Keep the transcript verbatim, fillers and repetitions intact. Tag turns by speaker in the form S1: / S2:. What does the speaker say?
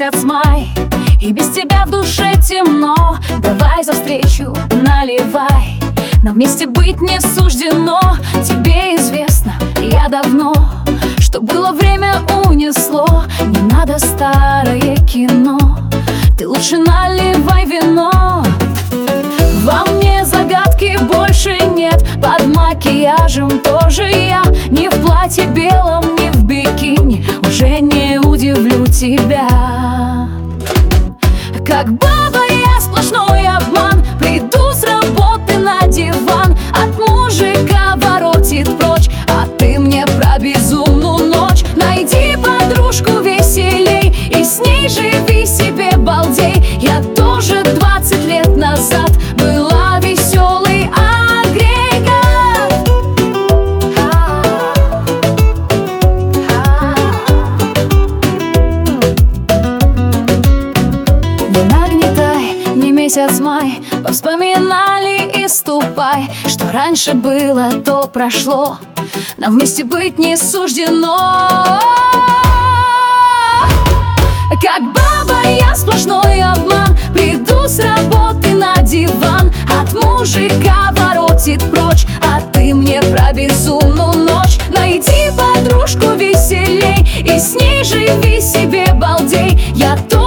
S1: месяц май, и без тебя в душе темно. Давай за встречу наливай, нам вместе быть не суждено. Тебе известно, я давно, что было время унесло. Не надо старое кино, ты лучше наливай вино. Во мне загадки больше нет, под макияжем тоже я. Ни в платье белом, ни в бикини уже не удивлю тебя. Как баба я сплошной обман, приду с работы на диван, от мужика воротит прочь, а ты мне про безумную ночь. Найди подружку веселей и с ней живи себе балдей. Я тоже двадцать лет назад была веселый агрегат. Не нагнетай, не месяц май, повспоминали и ступай. Что раньше было, то прошло, нам вместе быть не суждено. Как баба я сплошной обман, приду с работы на диван, от мужика воротит прочь, а ты мне про безумную ночь. Найди подружку веселей и с ней живи себе балдей. Я тоже